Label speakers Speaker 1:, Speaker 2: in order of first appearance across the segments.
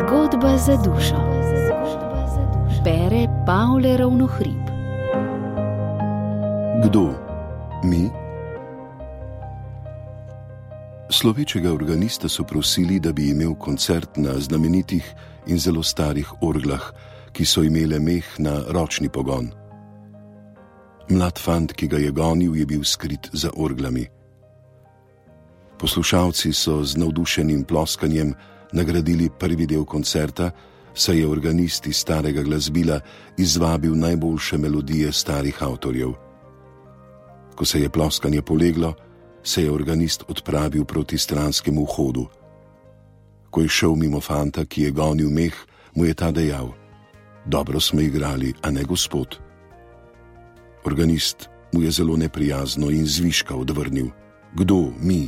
Speaker 1: Zgodba za dušo. Bere Pavle Ravnohrib.
Speaker 2: Kdo? Mi? Slovečega organista so prosili, da bi imel koncert na znamenitih in zelo starih orglah, ki so imele meh na ročni pogon. Mlad fant, ki ga je gonil, je bil skrit za orglami. Poslušalci so z navdušenim ploskanjem nagradili prvi del koncerta, saj je organist iz starega glasbila izvabil najboljše melodije starih avtorjev. Ko se je ploskanje poleglo, se je organist odpravil proti stranskemu vhodu. Ko je šel mimo fanta, ki je gonil meh, mu je ta dejal: "Dobro smo igrali, a ne, gospod?" Organist mu je zelo neprijazno in zviška odvrnil: "Kdo? Mi?"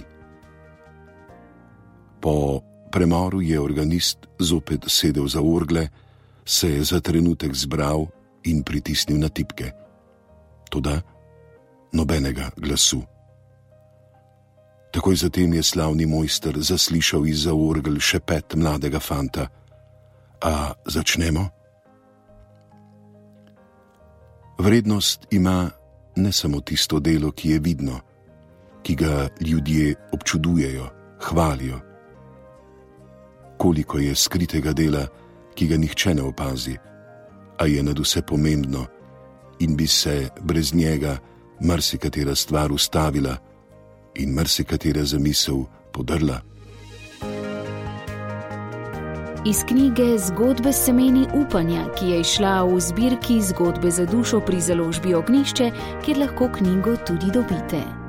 Speaker 2: Po premoru je organist zopet sedel za orgle, se je za trenutek zbral in pritisnil na tipke. Toda nobenega glasu. Takoj zatem je slavni mojster zaslišal izza orgel šepet mladega fanta: "A začnemo?" Vrednost ima ne samo tisto delo, ki je vidno, ki ga ljudje občudujejo, hvalijo. Koliko je skritega dela, ki ga nihče ne opazi, a je nadvse pomembno in bi se brez njega marsikatera stvar ustavila in marsikatera zamisel podrla.
Speaker 1: Iz knjige Zgodbe s semeni upanja, ki je izšla v zbirki Zgodbe za dušo pri založbi Ognjišče, kjer lahko knjigo tudi dobite.